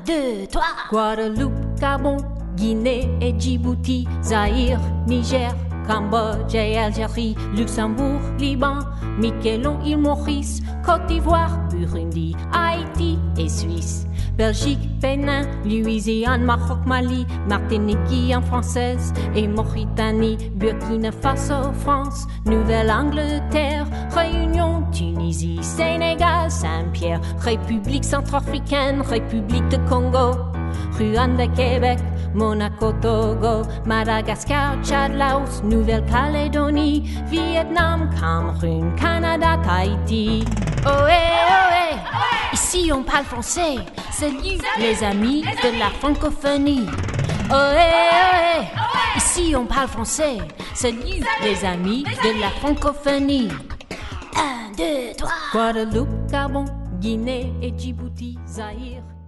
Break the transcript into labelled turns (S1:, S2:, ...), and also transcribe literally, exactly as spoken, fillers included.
S1: deux, trois.
S2: Guadeloupe, Gabon, Guinée et Djibouti, Zaïre, Niger, Cambodge et Algérie, Luxembourg, Liban, Miquelon, île Maurice, Côte d'Ivoire, Burundi, Haïti et Suisse, Belgique, Bénin, Louisiane, Maroc, Mali, Martinique, Guyane française et Mauritanie, Burkina Faso, France, Nouvelle-Angleterre, Réunion, Tunisie, Sénégal, Saint-Pierre, République centrafricaine, République de Congo, Rwanda, Québec, Monaco, Togo, Madagascar, Tchad, Laos, Nouvelle-Calédonie, Vietnam, Cameroun, Canada, Tahiti. Ohé, ohé, ici on parle français. Salut les amis de la francophonie. Ohé, ohé, ici on parle français. Salut les amis de la francophonie.
S1: Un, deux, trois.
S2: Guadeloupe, Gabon, Guinée et Djibouti, Zaïre.